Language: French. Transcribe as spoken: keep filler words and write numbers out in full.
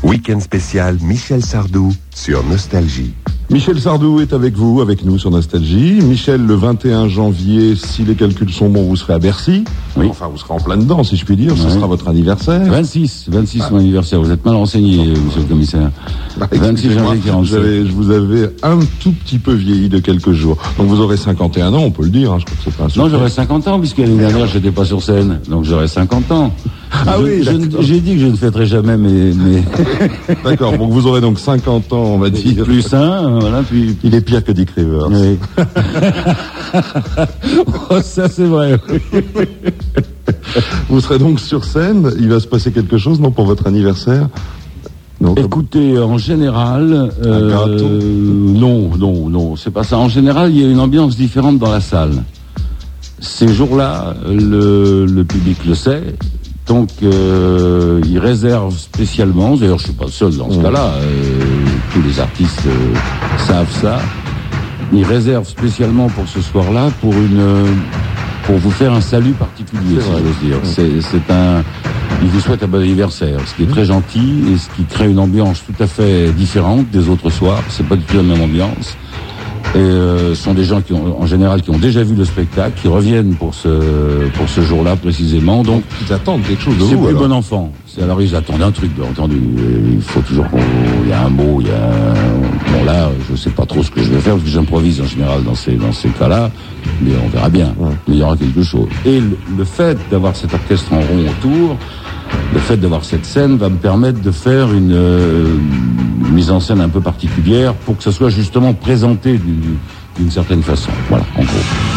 Week-end spécial Michel Sardou sur Nostalgie. Michel Sardou est avec vous, avec nous sur Nostalgie. Michel, le vingt et un janvier, si les calculs sont bons, vous serez à Bercy. Oui. Enfin, vous serez en plein dedans, si je puis dire. Ce Oui. sera votre anniversaire. vingt-six, vingt-six ah. mon anniversaire. Vous êtes mal renseigné, monsieur le commissaire. Bah, vingt-six janvier quarante-sept. Je vous avais un tout petit peu vieilli de quelques jours. Donc vous aurez cinquante et un ans, on peut le dire. Hein, je crois que c'est pas un secret. Non, j'aurai cinquante ans, puisque l'année dernière, j'étais pas sur scène. Donc j'aurai cinquante ans. Ah je, oui, je, J'ai dit que je ne fêterai jamais mes... mes... D'accord, donc vous aurez donc cinquante ans, on va dire. Plus un, voilà, puis... Il est pire que Dick Rivers. Oui. Oh, ça c'est vrai. Vous serez donc sur scène. Il va se passer quelque chose, non, pour votre anniversaire? Non, écoutez, en général, euh, non, non, non, c'est pas ça. En général, il y a une ambiance différente dans la salle. Ces jours-là, le, le public le sait. Donc, euh, ils réservent spécialement, d'ailleurs je suis pas le seul dans ce mmh. cas-là, euh, tous les artistes euh, savent ça, ils réservent spécialement pour ce soir-là pour une, pour vous faire un salut particulier, si j'ose dire. Mmh. C'est, c'est un, ils vous souhaitent un bon anniversaire, ce qui est très gentil et ce qui crée une ambiance tout à fait différente des autres soirs. C'est pas du tout la même ambiance. Et euh, ce sont des gens qui ont, en général, qui ont déjà vu le spectacle, qui reviennent pour ce pour ce jour-là précisément. Donc ils attendent quelque chose de c'est vous. plus alors. bon enfant. C'est, alors ils attendent un truc, bien entendu. Et il faut toujours qu'on, il y a un mot, il y a un, bon là, je sais pas trop ce que je vais faire parce que j'improvise en général dans ces dans ces cas-là, mais on verra bien. Ouais. Il y aura quelque chose. Et le, le fait d'avoir cet orchestre en rond autour, le fait d'avoir cette scène va me permettre de faire une, euh, une mise en scène un peu particulière pour que ça soit justement présenté d'une, d'une certaine façon. Voilà, en gros.